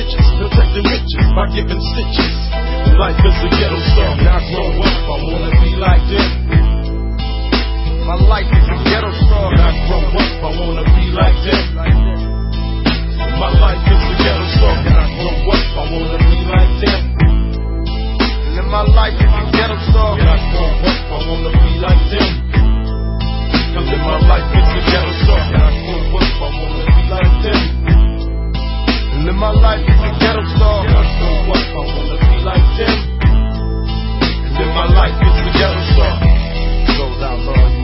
bitches, protecting riches by giving stitches. Life is a ghetto star. When I grow up, I wanna be like them. My life is a ghetto star. When I grow up, I wanna be like them. My life is a ghetto star. When I grow up, I wanna be like them. And my life is a ghetto star. When I grow up, I wanna be like them. Cause in my life it's a ghetto star. When I grow up, I wanna be like them. And in my life is a ghetto star. When I grow up, I wanna be like them. And in my life it's a ghetto star.